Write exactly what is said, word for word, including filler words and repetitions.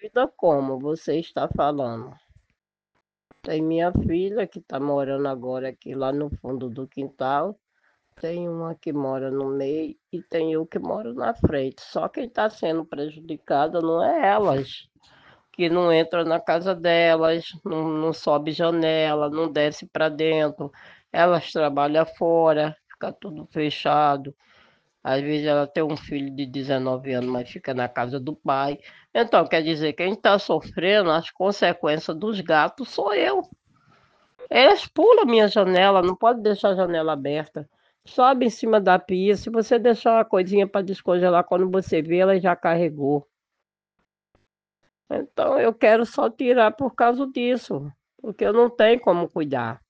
vida como você está falando. Tem minha filha que está morando agora aqui lá no fundo do quintal, tem uma que mora no meio e tem eu que moro na frente. Só quem está sendo prejudicada não é elas, que não entra na casa delas, não, não sobe janela, não desce para dentro. Elas trabalham fora, fica tudo fechado. Às vezes ela tem um filho de dezenove anos, mas fica na casa do pai. Então, quer dizer, quem está sofrendo as consequências dos gatos sou eu. Eles pulam minha janela, não pode deixar a janela aberta. Sobe em cima da pia. Se você deixar uma coisinha para descongelar, quando você vê, ela já carregou. Então, eu quero só tirar por causa disso, porque eu não tenho como cuidar.